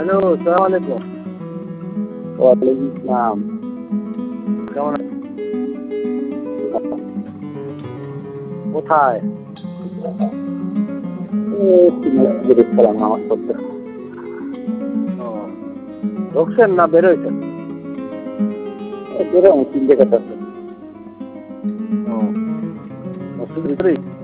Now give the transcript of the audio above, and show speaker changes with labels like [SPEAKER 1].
[SPEAKER 1] Hello, সালাম আলাইকুম।
[SPEAKER 2] ওয়ালাইকুম আসসালাম।
[SPEAKER 1] কেমন আছেন? কোথায়?
[SPEAKER 2] এই একটু মসজিদে ঢুকছিলাম নামাজ পড়তে।
[SPEAKER 1] ও, ঢুকছেন না বের হইছেন?
[SPEAKER 2] বেরোনো 3 টাকা আছে।
[SPEAKER 1] ও, মসজিদের ভিতরেই?